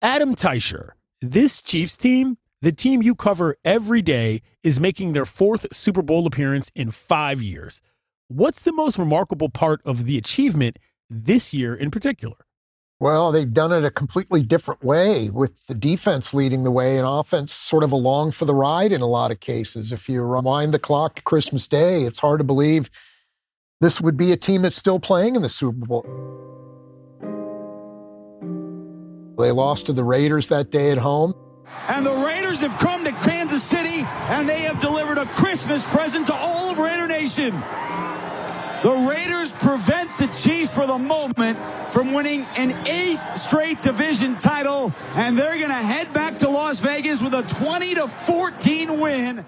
Adam Teicher, this Chiefs team, the team you cover every day, is making their fourth Super Bowl appearance in 5 years. What's the most remarkable part of the achievement this year in particular? Well, they've done it a completely different way, with the defense leading the way and offense sort of along for the ride in a lot of cases. If you rewind the clock to Christmas Day, it's hard to believe this would be a team that's still playing in the Super Bowl. They lost to the Raiders that day at home. And the Raiders have come to Kansas City, and they have delivered a Christmas present to all of Raider Nation. The Raiders prevent the Chiefs for the moment from winning an 8th straight division title, and they're going to head back to Las Vegas with a 20-14 win.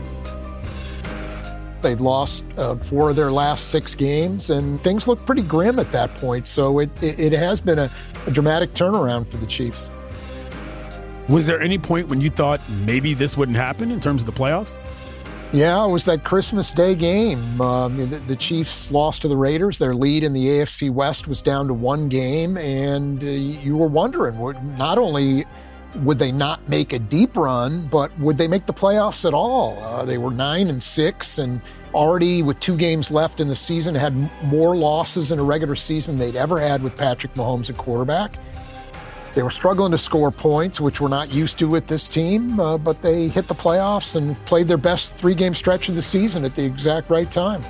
They'd lost 4 of their last 6 games, and things looked pretty grim at that point. So it has been a dramatic turnaround for the Chiefs. Was there any point when you thought maybe this wouldn't happen in terms of the playoffs? Yeah, it was that Christmas Day game. The Chiefs lost to the Raiders. Their lead in the AFC West was down to 1 game, and you were wondering, not only would they not make a deep run, but would they make the playoffs at all? They were 9-6, and already with 2 games left in the season, had more losses in a regular season they'd ever had with Patrick Mahomes at quarterback. They were struggling to score points, which we're not used to with this team, but they hit the playoffs and played their best 3-game stretch of the season at the exact right time.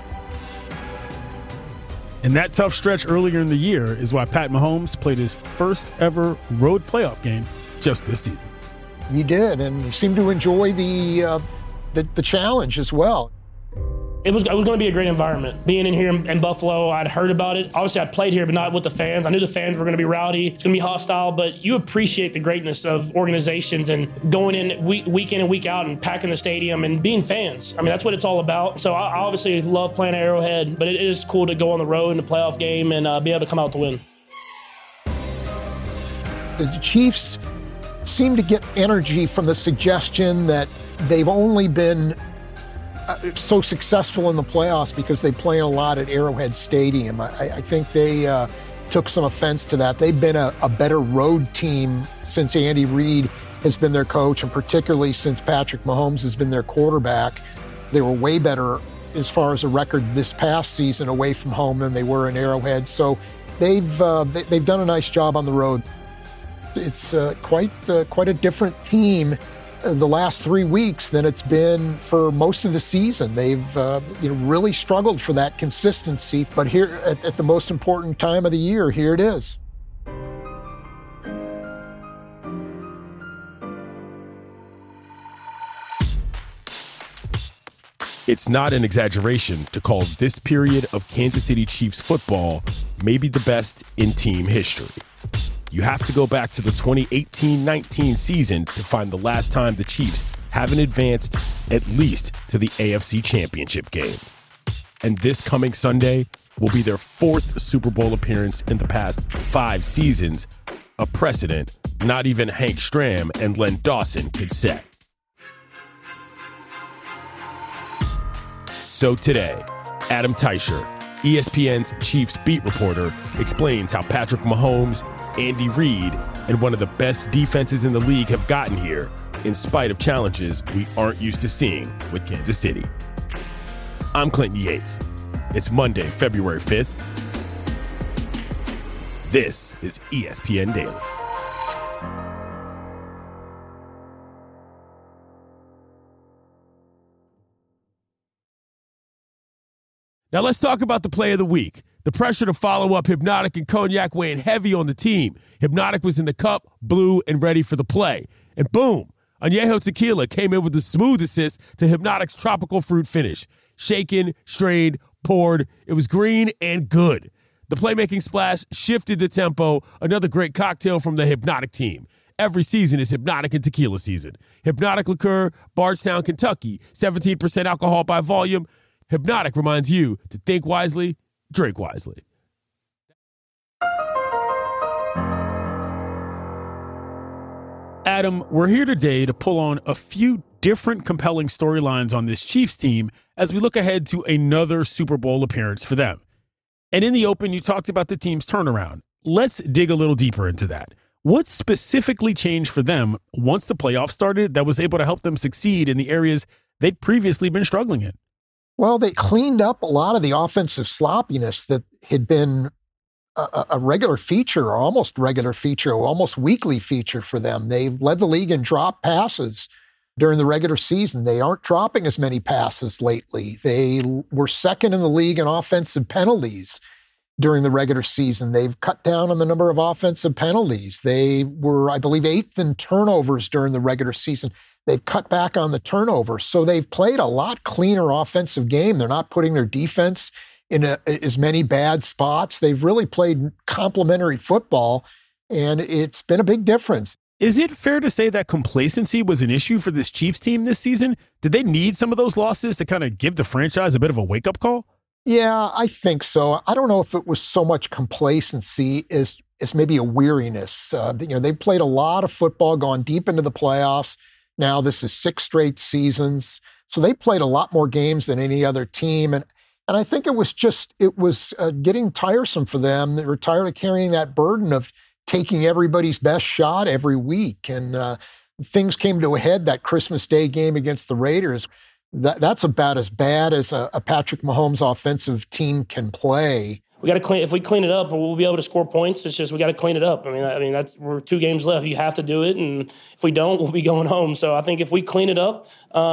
And that tough stretch earlier in the year is why Pat Mahomes played his first ever road playoff game just this season. He did, and he seemed to enjoy the challenge as well. It was going to be a great environment. Being in here in Buffalo, I'd heard about it. Obviously, I played here, but not with the fans. I knew the fans were going to be rowdy. It's going to be hostile, but you appreciate the greatness of organizations and going in week in and week out and packing the stadium and being fans. I mean, that's what it's all about. So I obviously love playing Arrowhead, but it is cool to go on the road in a playoff game and be able to come out to win. The Chiefs seem to get energy from the suggestion that they've only been so successful in the playoffs because they play a lot at Arrowhead Stadium. I think they took some offense to that. They've been a better road team since Andy Reid has been their coach, and particularly since Patrick Mahomes has been their quarterback. They were way better as far as a record this past season away from home than they were in Arrowhead. So they've done a nice job on the road. It's quite a different team the last 3 weeks than it's been for most of the season. They've really struggled for that consistency, but here at the most important time of the year, here it is. It's not an exaggeration to call this period of Kansas City Chiefs football maybe the best in team history. You have to go back to the 2018-19 season to find the last time the Chiefs haven't advanced at least to the AFC Championship game. And this coming Sunday will be their 4th Super Bowl appearance in the past 5 seasons, a precedent not even Hank Stram and Len Dawson could set. So today, Adam Teicher, ESPN's Chiefs beat reporter, explains how Patrick Mahomes, Andy Reid, and one of the best defenses in the league have gotten here, in spite of challenges we aren't used to seeing with Kansas City. I'm Clinton Yates. It's Monday, February 5th. This is ESPN Daily. Now let's talk about the play of the week. The pressure to follow up Hypnotic and Cognac weighing heavy on the team. Hypnotic was in the cup, blue, and ready for the play. And boom, Añejo Tequila came in with the smooth assist to Hypnotic's tropical fruit finish. Shaken, strained, poured. It was green and good. The playmaking splash shifted the tempo. Another great cocktail from the Hypnotic team. Every season is Hypnotic and Tequila season. Hypnotic Liqueur, Bardstown, Kentucky. 17% alcohol by volume. Hypnotic reminds you to think wisely, drink wisely. Adam, we're here today to pull on a few different compelling storylines on this Chiefs team as we look ahead to another Super Bowl appearance for them. And in the open, you talked about the team's turnaround. Let's dig a little deeper into that. What specifically changed for them once the playoffs started that was able to help them succeed in the areas they'd previously been struggling in? Well, they cleaned up a lot of the offensive sloppiness that had been a regular feature, or almost regular feature, or almost weekly feature for them. They led the league in drop passes during the regular season. They aren't dropping as many passes lately. They were second in the league in offensive penalties during the regular season. They've cut down on the number of offensive penalties. They were, I believe, 8th in turnovers during the regular season. They've cut back on the turnovers. So they've played a lot cleaner offensive game. They're not putting their defense in as many bad spots. They've really played complementary football, and it's been a big difference. Is it fair to say that complacency was an issue for this Chiefs team this season? Did they need some of those losses to kind of give the franchise a bit of a wake-up call? Yeah, I think so. I don't know if it was so much complacency as maybe a weariness. They've played a lot of football, gone deep into the playoffs. Now this is 6 straight seasons. So they played a lot more games than any other team. And I think it was getting tiresome for them. They were tired of carrying that burden of taking everybody's best shot every week. And things came to a head that Christmas Day game against the Raiders. That's about as bad as a Patrick Mahomes offensive team can play. We got to clean. If we clean it up, we'll be able to score points. It's just we got to clean it up. I mean, we're 2 games left. You have to do it, and if we don't, we'll be going home. So I think if we clean it up,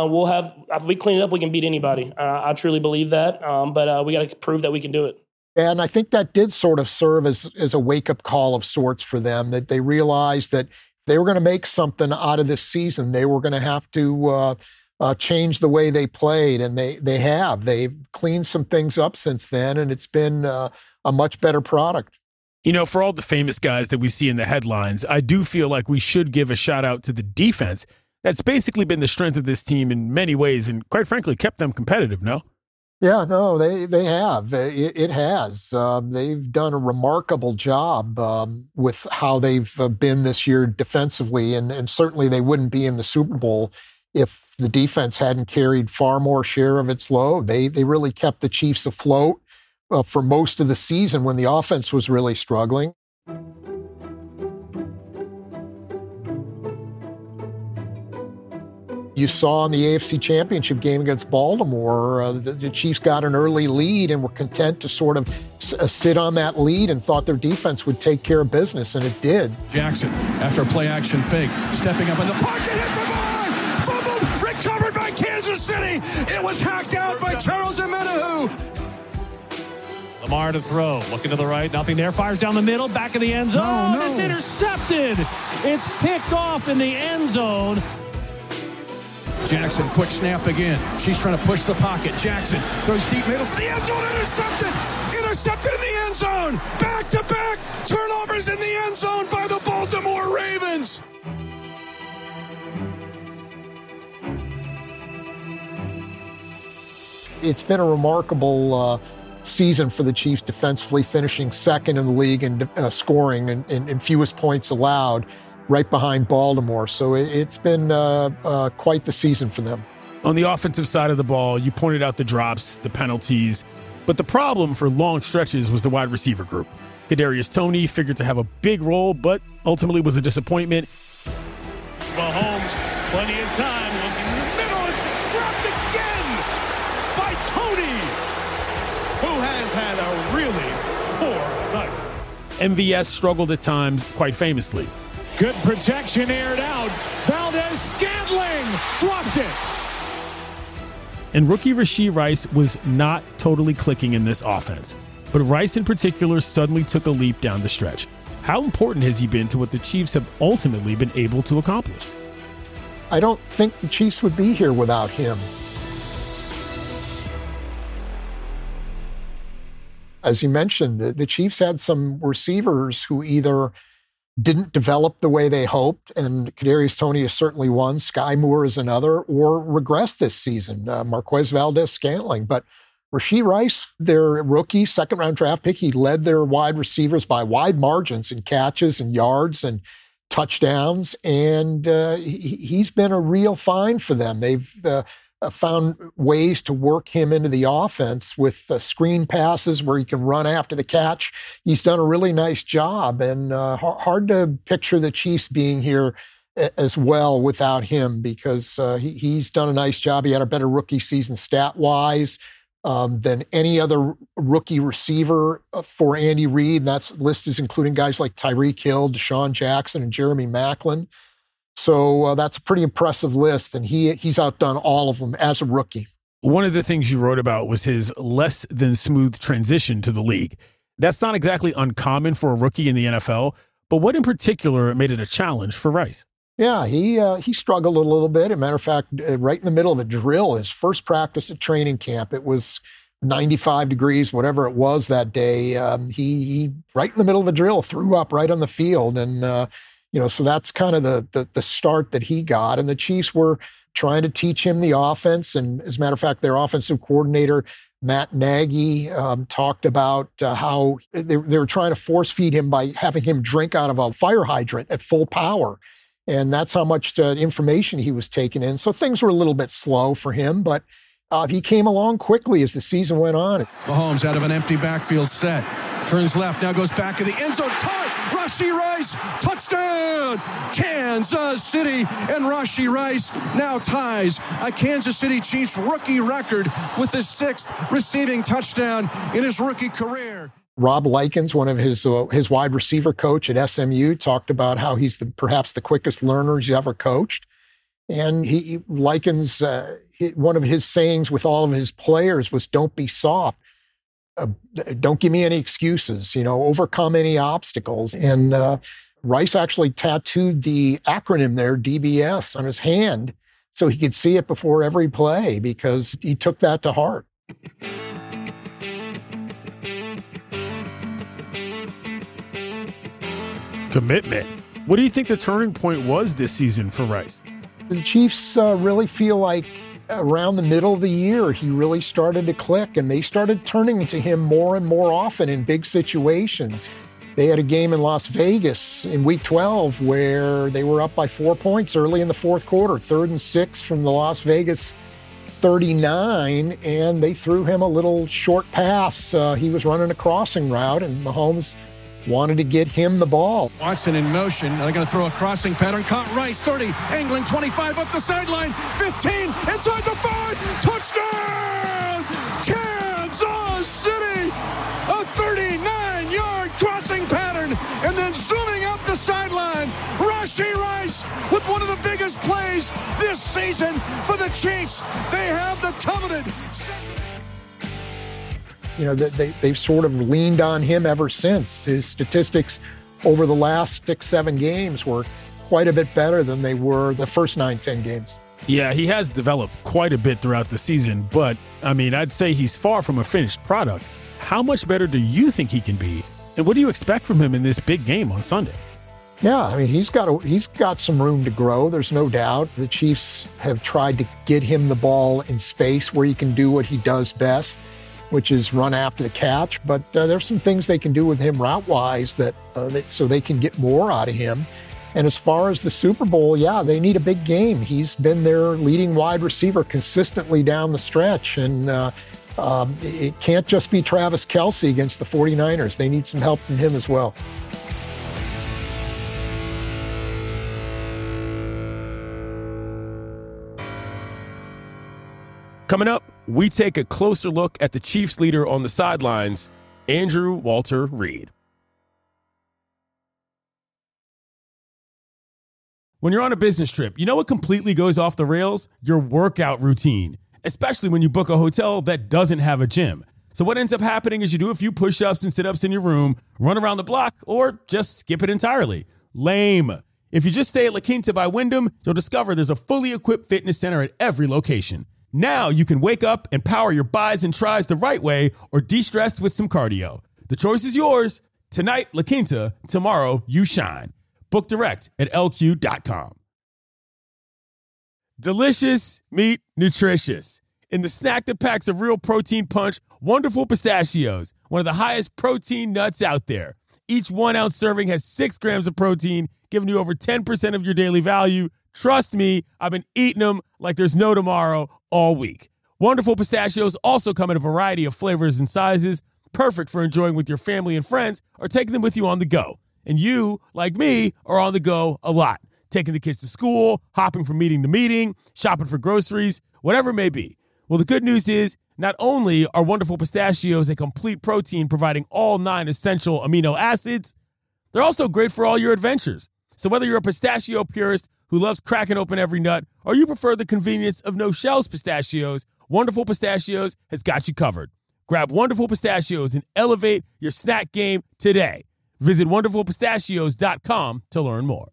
If we clean it up, we can beat anybody. I truly believe that. But we got to prove that we can do it. And I think that did sort of serve as a wake-up call of sorts for them, that they realized that if they were going to make something out of this season, they were going to have to change the way they played, and they have. They've cleaned some things up since then, and it's been a much better product. You know, for all the famous guys that we see in the headlines, I do feel like we should give a shout out to the defense. That's basically been the strength of this team in many ways, and quite frankly, kept them competitive, no? Yeah, no, they have. It has. They've done a remarkable job with how they've been this year defensively, and certainly they wouldn't be in the Super Bowl if the defense hadn't carried far more share of its load. They really kept the Chiefs afloat for most of the season when the offense was really struggling. You saw in the AFC Championship game against Baltimore, the Chiefs got an early lead and were content to sort of sit on that lead and thought their defense would take care of business, and it did. Jackson, after a play-action fake, stepping up in the pocket, hit from behind, fumbled, recovered by Kansas City. It was hacked out by Charles Omenihu. Lamar to throw, looking to the right, nothing there, fires down the middle, back of the end zone. No. It's intercepted. It's picked off in the end zone. Jackson, quick snap again. She's trying to push the pocket. Jackson throws deep middle to the end zone. Intercepted in the end zone. Back-to-back turnovers in the end zone by the Baltimore Ravens. It's been a remarkable season for the Chiefs defensively, finishing second in the league in scoring and fewest points allowed, right behind Baltimore. So it's been quite the season for them. On the offensive side of the ball, you pointed out the drops, the penalties, but the problem for long stretches was the wide receiver group. Kadarius Toney figured to have a big role, but ultimately was a disappointment. Mahomes, plenty of time, looking in the middle, it's dropped again by Toney, who has had a really poor night. MVS struggled at times, quite famously. Good protection, aired out. Valdez-Scantling dropped it. And rookie Rashee Rice was not totally clicking in this offense. But Rice in particular suddenly took a leap down the stretch. How important has he been to what the Chiefs have ultimately been able to accomplish? I don't think the Chiefs would be here without him. As you mentioned, the Chiefs had some receivers who either didn't develop the way they hoped, and Kadarius Toney is certainly one, Sky Moore is another, or regressed this season, Marquez Valdez-Scantling. But Rashee Rice, their rookie second-round draft pick, he led their wide receivers by wide margins in catches and yards and touchdowns, and he's been a real find for them. They've found ways to work him into the offense with screen passes where he can run after the catch. He's done a really nice job, and hard to picture the Chiefs being here as well without him, because he's done a nice job. He had a better rookie season stat-wise than any other rookie receiver for Andy Reid. And that list is including guys like Tyreek Hill, Deshaun Jackson, and Jeremy Maclin. So that's a pretty impressive list, and he's outdone all of them as a rookie. One of the things you wrote about was his less than smooth transition to the league. That's not exactly uncommon for a rookie in the NFL, but what in particular made it a challenge for Rice? Yeah, he struggled a little bit. As a matter of fact, right in the middle of a drill, his first practice at training camp, it was 95 degrees, whatever it was that day. He right in the middle of a drill, threw up right on the field. And, so that's kind of the start that he got. And the Chiefs were trying to teach him the offense. And as a matter of fact, their offensive coordinator, Matt Nagy, talked about how they were trying to force feed him by having him drink out of a fire hydrant at full power. And that's how much information he was taking in. So things were a little bit slow for him, but he came along quickly as the season went on. Mahomes out of an empty backfield set. Turns left, now goes back in the end zone. Caught! Rashee Rice, touchdown! Kansas City, and Rashee Rice now ties a Kansas City Chiefs rookie record with his 6th receiving touchdown in his rookie career. Rob Likens, one of his wide receiver coach at SMU, talked about how he's perhaps the quickest learner he's ever coached. And Likens, one of his sayings with all of his players was, "Don't be soft. Don't give me any excuses, overcome any obstacles." And Rice actually tattooed the acronym there, DBS, on his hand so he could see it before every play, because he took that to heart. Commitment. What do you think the turning point was this season for Rice? The Chiefs really feel like around the middle of the year, he really started to click, and they started turning to him more and more often in big situations. They had a game in Las Vegas in Week 12 where they were up by 4 points early in the fourth quarter, 3rd and 6 from the Las Vegas 39, and they threw him a little short pass. He was running a crossing route, and Mahomes wanted to get him the ball. Watson in motion. They're going to throw a crossing pattern. Caught Rice, 30, angling 25 up the sideline, 15, inside the 5, touchdown! Kansas City! A 39-yard crossing pattern, and then zooming up the sideline, Rashee Rice with one of the biggest plays this season for the Chiefs. They have the coveted. They've sort of leaned on him ever since. His statistics over the last 6-7 games were quite a bit better than they were the first 9-10 games. Yeah, he has developed quite a bit throughout the season, but, I'd say he's far from a finished product. How much better do you think he can be, and what do you expect from him in this big game on Sunday? Yeah, he's got some room to grow, there's no doubt. The Chiefs have tried to get him the ball in space where he can do what he does best, which is run after the catch. But there's some things they can do with him route-wise so they can get more out of him. And as far as the Super Bowl, yeah, they need a big game. He's been their leading wide receiver consistently down the stretch. And it can't just be Travis Kelce against the 49ers. They need some help from him as well. Coming up, we take a closer look at the Chiefs leader on the sidelines, Andrew Walter Reid. When you're on a business trip, you know what completely goes off the rails? Your workout routine, especially when you book a hotel that doesn't have a gym. So what ends up happening is you do a few push-ups and sit-ups in your room, run around the block, or just skip it entirely. Lame. If you just stay at La Quinta by Wyndham, you'll discover there's a fully equipped fitness center at every location. Now you can wake up and power your buys and tries the right way or de-stress with some cardio. The choice is yours. Tonight, La Quinta. Tomorrow, you shine. Book direct at LQ.com. Delicious, meat, nutritious. In the snack that packs a real protein punch, Wonderful Pistachios, one of the highest protein nuts out there. Each 1 ounce serving has 6 grams of protein, giving you over 10% of your daily value. Trust me, I've been eating them like there's no tomorrow all week. Wonderful Pistachios also come in a variety of flavors and sizes, perfect for enjoying with your family and friends or taking them with you on the go. And you, like me, are on the go a lot, taking the kids to school, hopping from meeting to meeting, shopping for groceries, whatever it may be. Well, the good news is not only are Wonderful Pistachios a complete protein providing all 9 essential amino acids, they're also great for all your adventures. So whether you're a pistachio purist who loves cracking open every nut or you prefer the convenience of no-shells pistachios, Wonderful Pistachios has got you covered. Grab Wonderful Pistachios and elevate your snack game today. Visit WonderfulPistachios.com to learn more.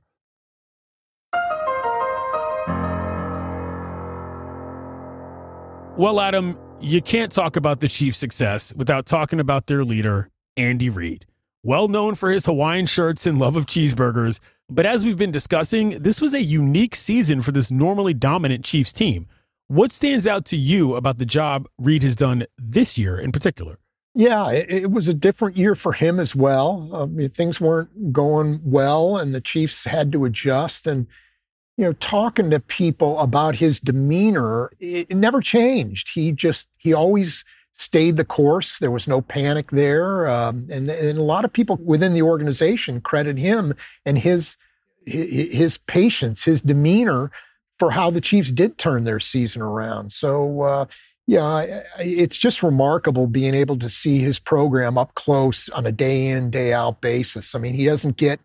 Well, Adam, you can't talk about the Chiefs' success without talking about their leader, Andy Reid. Well known for his Hawaiian shirts and love of cheeseburgers, but as we've been discussing, this was a unique season for this normally dominant Chiefs team. What stands out to you about the job Reid has done this year in particular? Yeah, it was a different year for him as well. Things weren't going well, and the Chiefs had to adjust. And, talking to people about his demeanor, it never changed. He always stayed the course. There was no panic there. And a lot of people within the organization credit him and his patience, his demeanor for how the Chiefs did turn their season around. So, it's just remarkable being able to see his program up close on a day in, day out basis. I mean, he doesn't get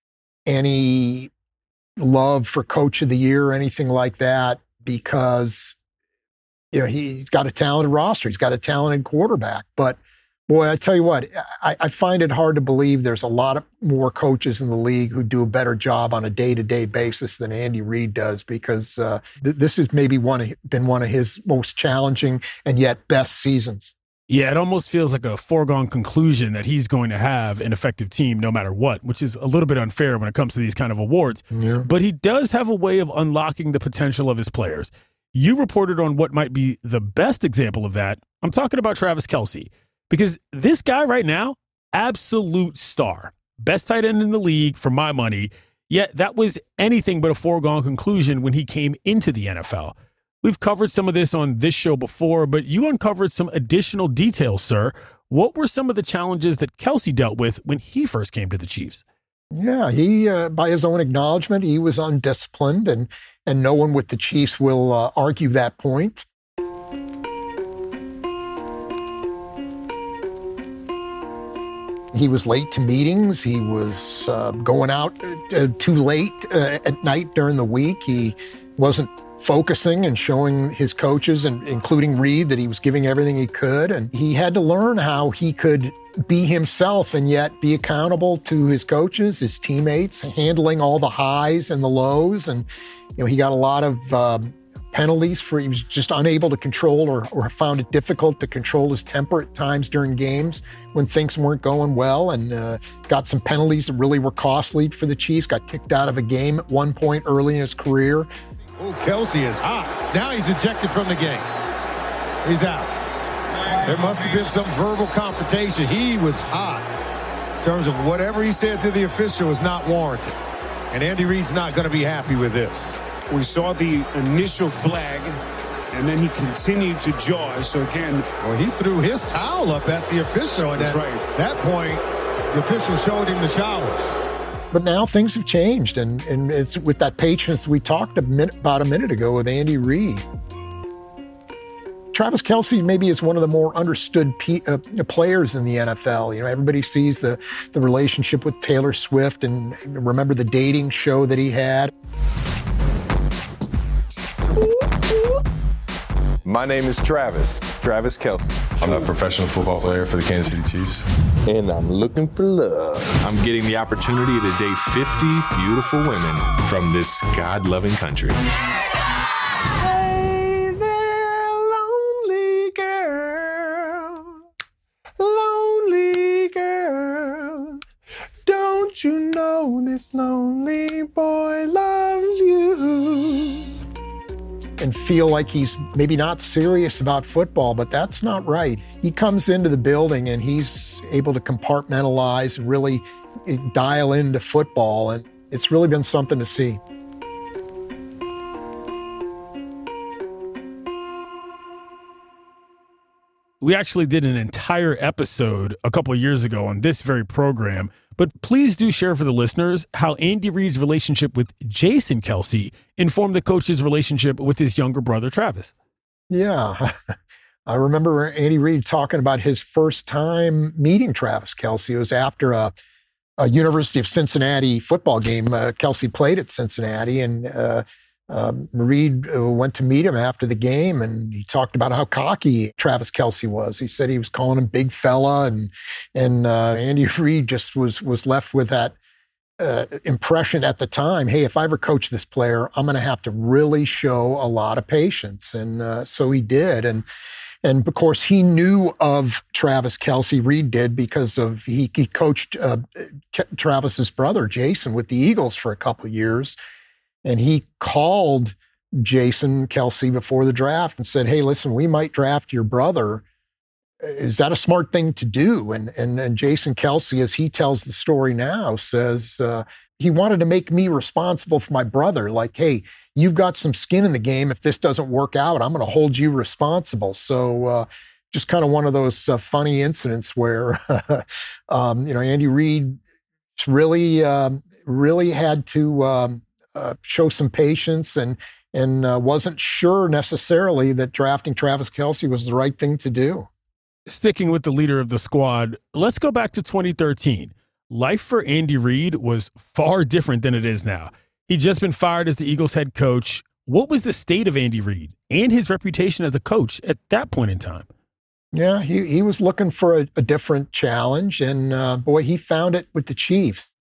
any love for Coach of the Year or anything like that because, he's got a talented roster. He's got a talented quarterback. But, boy, I tell you what, I find it hard to believe there's a lot of more coaches in the league who do a better job on a day-to-day basis than Andy Reid does because this has maybe been one of his most challenging and yet best seasons. Yeah, it almost feels like a foregone conclusion that he's going to have an effective team no matter what, which is a little bit unfair when it comes to these kind of awards. Yeah. But he does have a way of unlocking the potential of his players. You reported on what might be the best example of that. I'm talking about Travis Kelce. Because this guy right now, absolute star. Best tight end in the league for my money. Yet that was anything but a foregone conclusion when he came into the NFL. We've covered some of this on this show before, but you uncovered some additional details, sir. What were some of the challenges that Kelce dealt with when he first came to the Chiefs? Yeah, he, by his own acknowledgement, he was undisciplined, and no one with the Chiefs will argue that point. He was late to meetings. He was going out too late at night during the week. He wasn't focusing and showing his coaches, and including Reid, that he was giving everything he could. And he had to learn how he could be himself and yet be accountable to his coaches, his teammates, handling all the highs and the lows. And, he got a lot of penalties he was just unable to control or found it difficult to control his temper at times during games when things weren't going well, and got some penalties that really were costly for the Chiefs. Got kicked out of a game at one point early in his career. Oh, Kelce is hot. Now he's ejected from the game. He's out. There must have been some verbal confrontation. He was hot in terms of whatever he said to the official was not warranted. And Andy Reid's not going to be happy with this. We saw the initial flag, and then he continued to jaw. So again, well, he threw his towel up at the official, and at that point, the official showed him the showers. But now things have changed, and it's with that patience we talked about a minute ago with Andy Reid. Travis Kelce maybe is one of the more understood players in the NFL. Everybody sees the relationship with Taylor Swift, and remember the dating show that he had. My name is Travis Kelce. I'm a professional football player for the Kansas City Chiefs. And I'm looking for love. I'm getting the opportunity to date 50 beautiful women from this God-loving country. Hey there, lonely girl. Lonely girl. Don't you know this lonely boy loves you? And feel like he's maybe not serious about football, but that's not right. He comes into the building and he's able to compartmentalize and really dial into football, and it's really been something to see. We actually did an entire episode a couple of years ago on this very program, but please do share for the listeners how Andy Reid's relationship with Jason Kelce informed the coach's relationship with his younger brother, Travis. Yeah. I remember Andy Reid talking about his first time meeting Travis Kelce. It was after a University of Cincinnati football game. Kelce played at Cincinnati, and Reid went to meet him after the game, and he talked about how cocky Travis Kelce was. He said he was calling him big fella, and Andy Reid just was left with that impression at the time. Hey, if I ever coach this player, I'm going to have to really show a lot of patience, and so he did. And of course, he knew of Travis Kelce. Reid did because he coached Travis's brother Jason with the Eagles for a couple of years. And he called Jason Kelce before the draft and said, hey, listen, we might draft your brother. Is that a smart thing to do? And Jason Kelce, as he tells the story now, says he wanted to make me responsible for my brother. Like, hey, you've got some skin in the game. If this doesn't work out, I'm going to hold you responsible. So just kind of one of those funny incidents where, Andy Reid really had to show some patience and wasn't sure necessarily that drafting Travis Kelce was the right thing to do. Sticking with the leader of the squad, let's go back to 2013. Life for Andy Reid was far different than it is now. He'd just been fired as the Eagles head coach. What was the state of Andy Reid and his reputation as a coach at that point in time? Yeah, he was looking for a different challenge, and boy, he found it with the Chiefs.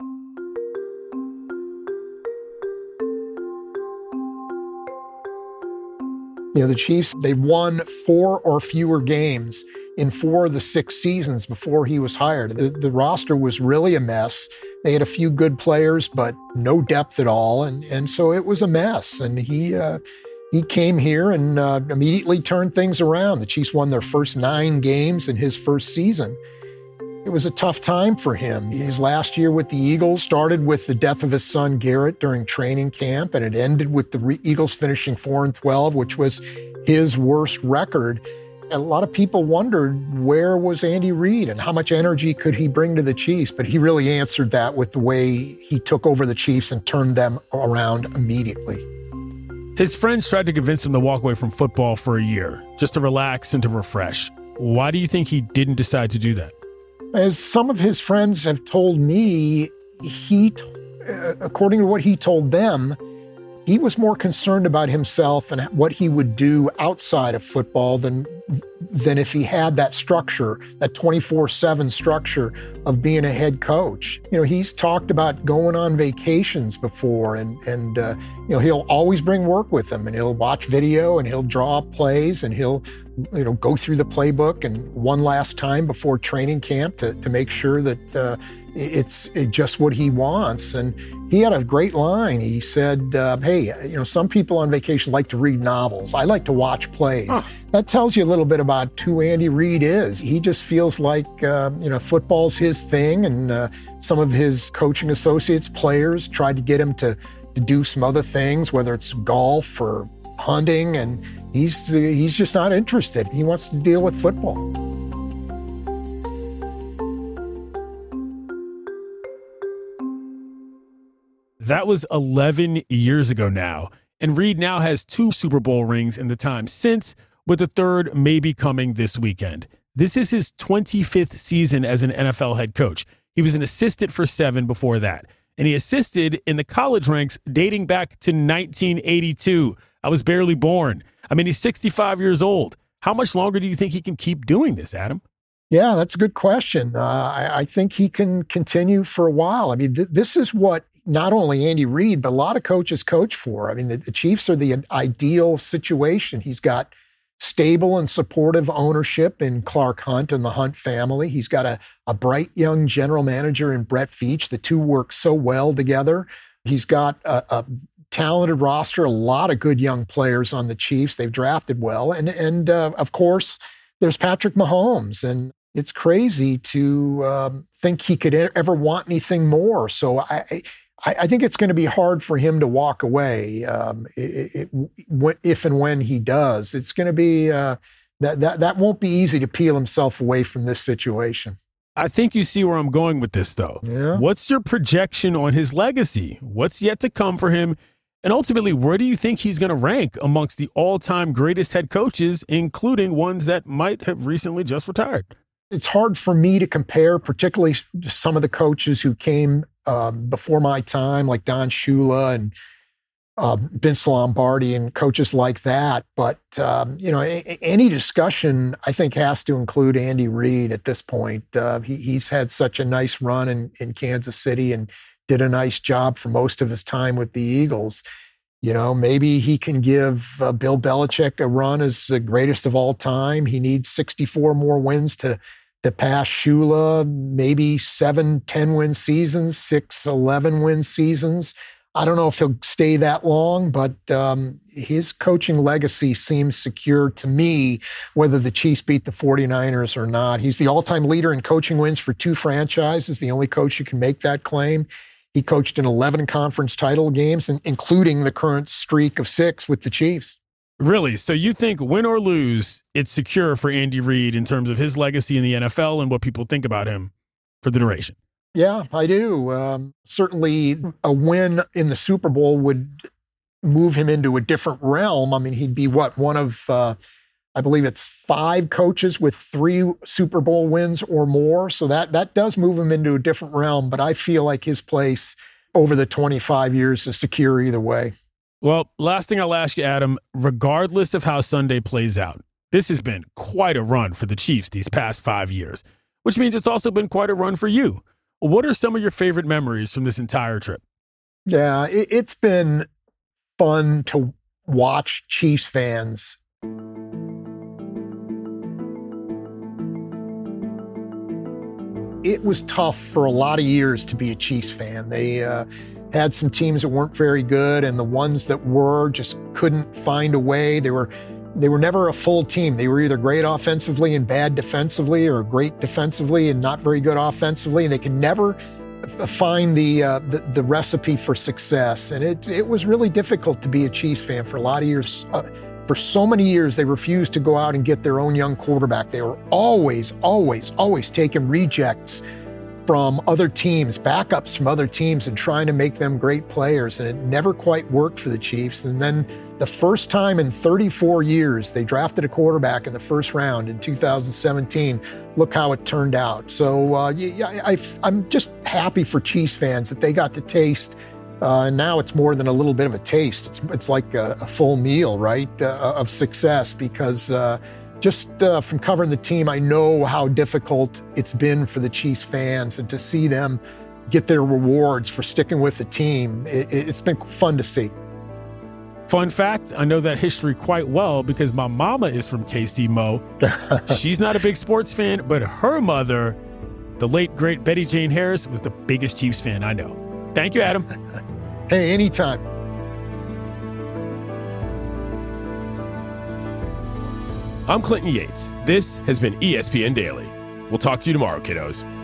The Chiefs, they won 4 or fewer games in 4 of the 6 seasons before he was hired. The roster was really a mess. They had a few good players, but no depth at all. And so it was a mess. And he came here and immediately turned things around. The Chiefs won their first 9 games in his first season. It was a tough time for him. His last year with the Eagles started with the death of his son Garrett during training camp, and it ended with the Eagles finishing 4-12, which was his worst record. A lot of people wondered, where was Andy Reid and how much energy could he bring to the Chiefs? But he really answered that with the way he took over the Chiefs and turned them around immediately. His friends tried to convince him to walk away from football for a year, just to relax and to refresh. Why do you think he didn't decide to do that? As some of his friends have told me, according to what he told them, he was more concerned about himself and what he would do outside of football than if he had that structure, that 24/7 structure of being a head coach. He's talked about going on vacations before, and he'll always bring work with him, and he'll watch video, and he'll draw up plays, and he'll go through the playbook and one last time before training camp to make sure that it's just what he wants. And he had a great line. He said, hey, some people on vacation like to read novels. I like to watch plays. Huh. That tells you a little bit about who Andy Reid is. He just feels like, football's his thing. And some of his coaching associates, players, tried to get him to do some other things, whether it's golf or hunting. And he's just not interested. He wants to deal with football. That was 11 years ago now, and Reid now has 2 Super Bowl rings in the time since, with the 3rd maybe coming this weekend. This is his 25th season as an NFL head coach. He was an assistant for 7 before that, and he assisted in the college ranks dating back to 1982. I was barely born. He's 65 years old. How much longer do you think he can keep doing this, Adam? Yeah, that's a good question. I think he can continue for a while. This is what not only Andy Reid, but a lot of coaches coach for. The Chiefs are the ideal situation. He's got stable and supportive ownership in Clark Hunt and the Hunt family. He's got a bright young general manager in Brett Veach. The two work so well together. He's got a talented roster, a lot of good young players on the Chiefs. They've drafted well. And of course, there's Patrick Mahomes. And it's crazy to think he could ever want anything more. So I think it's going to be hard for him to walk away if and when he does. It's going to be That won't be easy to peel himself away from this situation. I think you see where I'm going with this, though. Yeah. What's your projection on his legacy? What's yet to come for him? And ultimately, where do you think he's going to rank amongst the all-time greatest head coaches, including ones that might have recently just retired? It's hard for me to compare, particularly some of the coaches who came before my time, like Don Shula and Vince Lombardi and coaches like that. But, any discussion, I think, has to include Andy Reid at this point. He's had such a nice run in Kansas City and did a nice job for most of his time with the Eagles. Maybe he can give Bill Belichick a run as the greatest of all time. He needs 64 more wins to pass Shula, maybe 7 10-win seasons, 6 11-win seasons. I don't know if he'll stay that long, but his coaching legacy seems secure to me, whether the Chiefs beat the 49ers or not. He's the all-time leader in coaching wins for 2 franchises, the only coach who can make that claim. He coached in 11 conference title games, including the current streak of 6 with the Chiefs. Really? So you think win or lose, it's secure for Andy Reid in terms of his legacy in the NFL and what people think about him for the duration? Yeah, I do. Certainly a win in the Super Bowl would move him into a different realm. I mean, he'd be one of, I believe it's 5 coaches with 3 Super Bowl wins or more. So that does move him into a different realm. But I feel like his place over the 25 years is secure either way. Well, last thing I'll ask you, Adam, regardless of how Sunday plays out, this has been quite a run for the Chiefs these past 5 years, which means it's also been quite a run for you. What are some of your favorite memories from this entire trip? Yeah, it's been fun to watch Chiefs fans it was tough for a lot of years to be a Chiefs fan. They had some teams that weren't very good, and the ones that were just couldn't find a way. They were never a full team. They were either great offensively and bad defensively, or great defensively and not very good offensively. And they can never find the recipe for success. And it was really difficult to be a Chiefs fan for a lot of years. For so many years, they refused to go out and get their own young quarterback. They were always taking rejects from other teams, backups from other teams, and trying to make them great players. And it never quite worked for the Chiefs. And then the first time in 34 years, they drafted a quarterback in the first round in 2017. Look how it turned out. So I'm just happy for Chiefs fans that they got to taste. And now it's more than a little bit of a taste. It's like a full meal, right, of success, because just from covering the team, I know how difficult it's been for the Chiefs fans, and to see them get their rewards for sticking with the team, it's been fun to see. Fun fact, I know that history quite well because my mama is from KC Mo. She's not a big sports fan, but her mother, the late, great Betty Jane Harris, was the biggest Chiefs fan I know. Thank you, Adam. Hey, anytime. I'm Clinton Yates. This has been ESPN Daily. We'll talk to you tomorrow, kiddos.